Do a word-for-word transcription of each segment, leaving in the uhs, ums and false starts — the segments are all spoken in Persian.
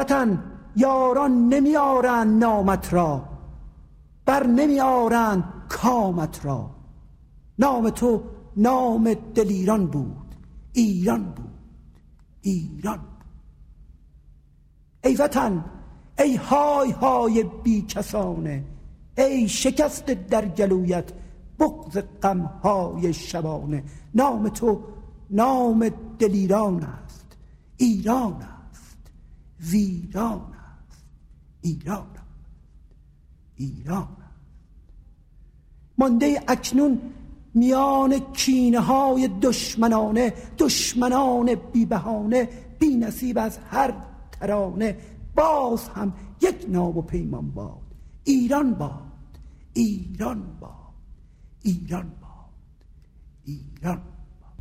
وطن یاران نمیارند نامت را، بر نمیارند کامت را. نام تو نام دلیران بود، ایران بود، ایران بود. ای وطن ای های های بی کسانه، ای شکست در گلویت بغض غمهای شبانه. نام تو نام دلیران است، ایران است، ویران است، ایران است، ایران است. مانده اکنون میان کینه های دشمنانه، دشمنان بی بهانه، بی نصیب از هر ترانه. باز هم یک نام و پیمان باد، ایران باد، ایران باد، ایران باد، ایران باد.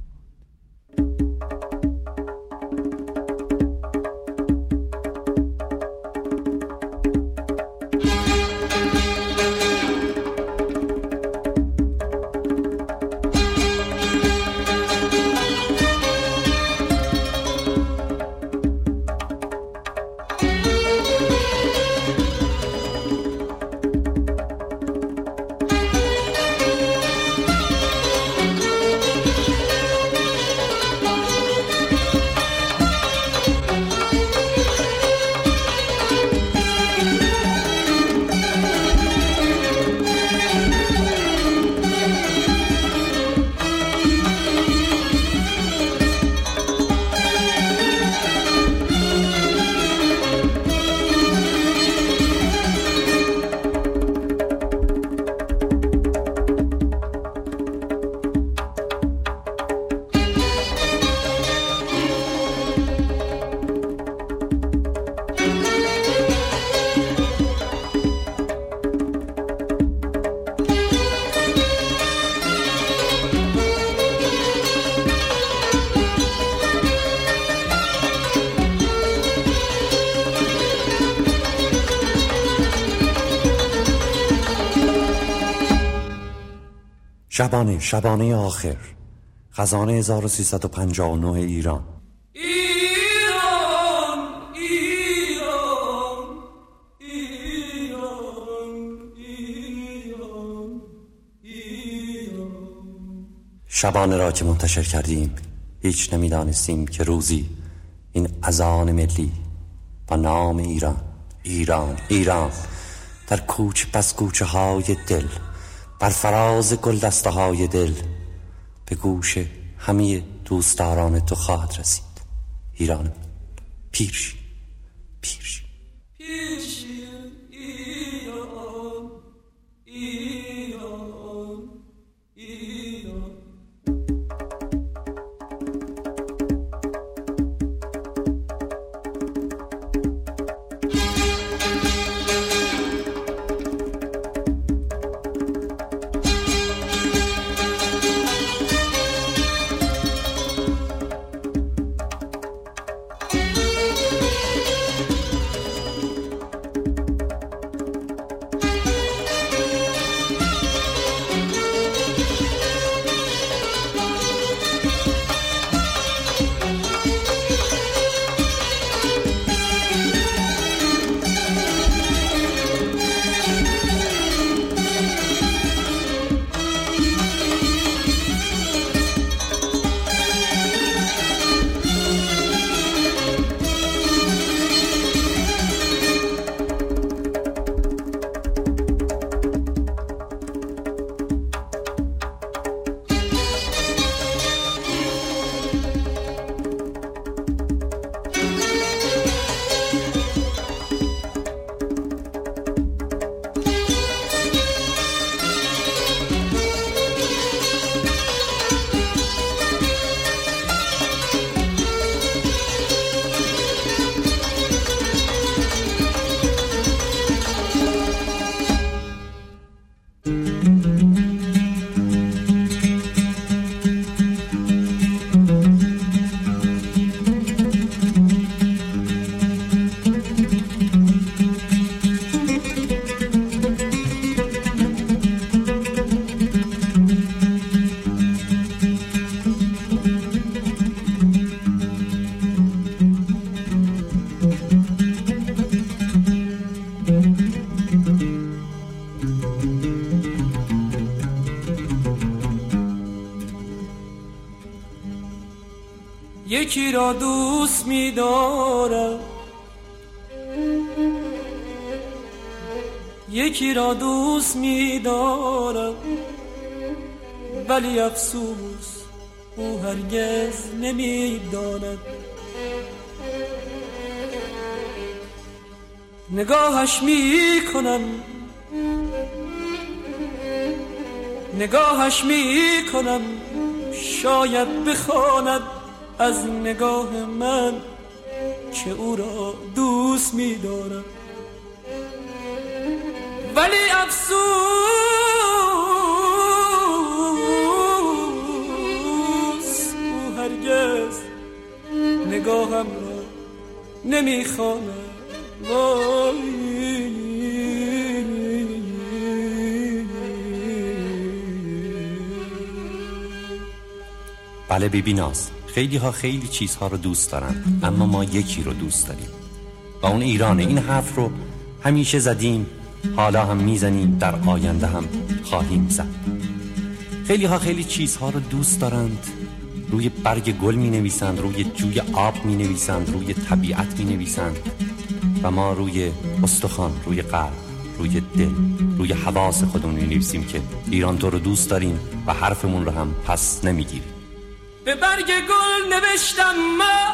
شبانه شبانه آخر، خزانه هزار و سیصد و پنجاه و نه ایران. ایران ایران ایران ایران ایران. شبانه را که منتشر کردیم هیچ نمیدانستیم که روزی این اذان ملی با نام ایران، ایران، ایران در کوچه پس کوچه های دل، بر فراز گلدسته های دل، به گوش همه دوستداران تو خواهد رسید. ایران پیرشی پیرشی پیرشی ایران ایران ایران. یکی را دوست می دارم، یکی را دوست می دارم، ولی افسوس او هرگز نمی داند. نگاهش می کنم، نگاهش می کنم، شاید بخواند از نگاه من که او را دوست می دارم، ولی افسوس او هرگز نگاهم را نمی خواند. بله بیبی ناز، خیلی ها خیلی چیزها رو دوست دارن، اما ما یکی رو دوست داریم و اون ایرانه. این حرف رو همیشه زدیم، حالا هم میزنیم، در آینده هم خواهیم زد. خیلی ها خیلی چیزها رو دوست دارند، روی برگ گل می نویسند، روی جوی آب می نویسند، روی طبیعت می نویسند و ما روی استخوان، روی قلب، روی دل، روی حواس خودمون می نویسیم که ایران تو رو دوست داریم و حرفمون رو هم پس نمیگیریم. به برگ گل نوشتم من،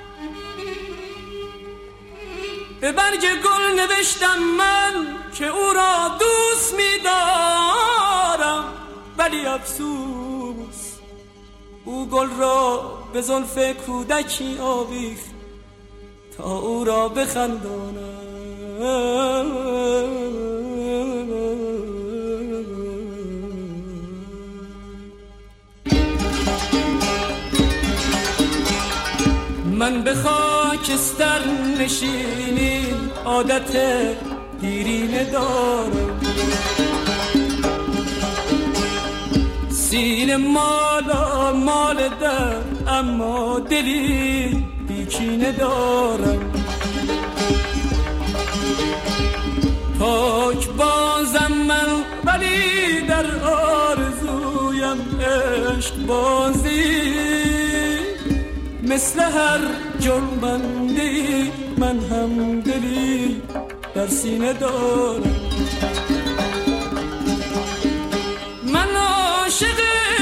به برگ گل نوشتم من که او را دوست می دارم، ولی افسوس او گل را به زلف کودکی آویخت تا او را بخندانم. من به خاکستر نشینی عادت دیرینه دارم، سینه مالا مال در اما دلی بیچینه دارم. پاک بازم من ولی در آرزویم عشق بازی، مثل هر جنبندی من هم دلی در سینه دارم. من عاشق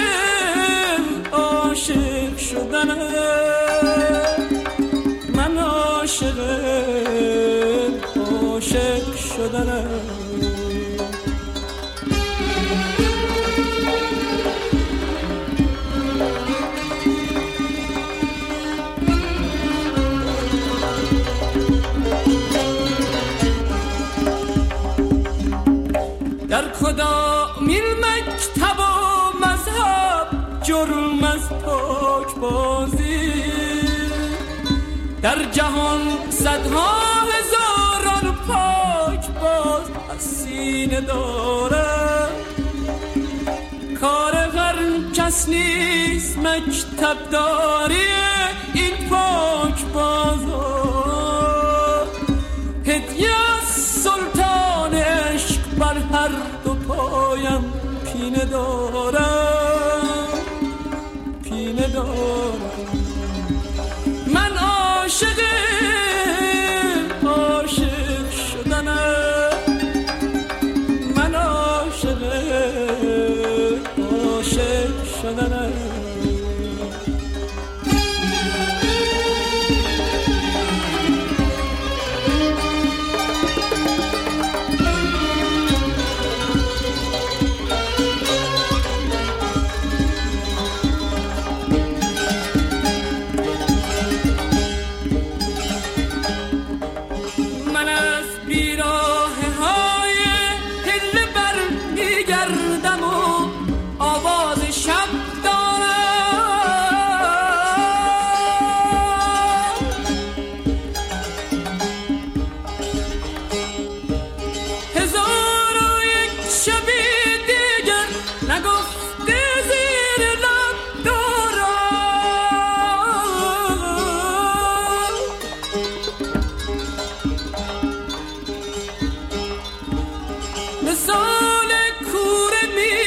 عاشق شدنم، من عاشق عاشق شدنم. در کدامین مکتب و مذهب جرم از پاک بازی، در جهان صدها هزاران پاک باز از سینه دارم. کار هر کس نیست مکتب داری این پاک بازار، هدیه سلطان عشق بر هر دو پایم پینه دارم، پینه دارم. من عاشق عاشق شدنم، من عاشق عاشق شدنم.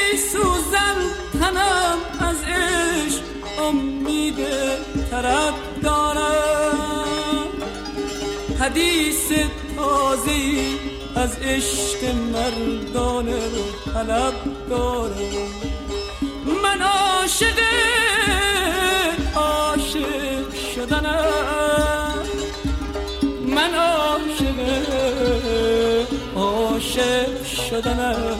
امید طرف حدیث تازه‌ای از عشق مردانه رو طلب دارم. من عاشق عاشق شدنم، من عاشق عاشق شدنم.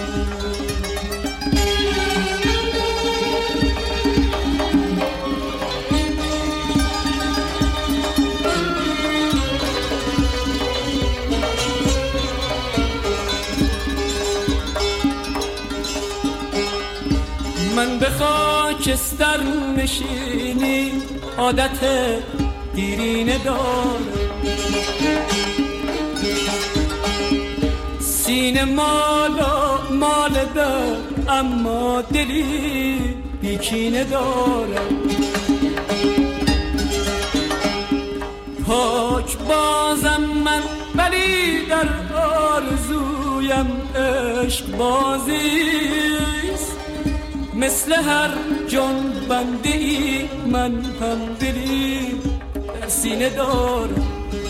من به خاکستر نشینی عادت دیرینه دارم، سینه مالا مال در اما دلی بیکینه دارم. پاک بازم من ولی در آرزویم عشق بازیست، مثل هر جان بنده ای من هم دلی در سینه دارم.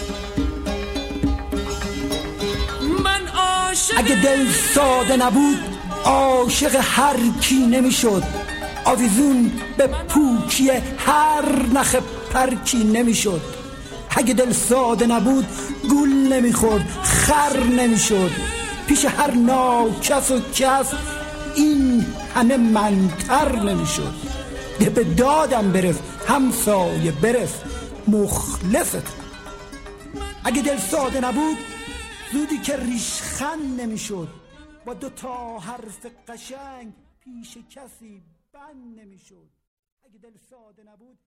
من عاشق اگه دل ساده نبود عاشق هر کی نمیشد، آویزون به پوکی هر نخ پرکی نمیشد. اگه دل ساده نبود گول نمیخورد، خر نمیشد، پیش هر ناکس و کس این همه منتر نمیشد. ده به دادم برس همسایه برس مخلصت. اگه دل ساده نبود زودی که ریشخند نمیشد، با دو تا حرف قشنگ پیش کسی بند نمیشد. اگه دل ساده نبود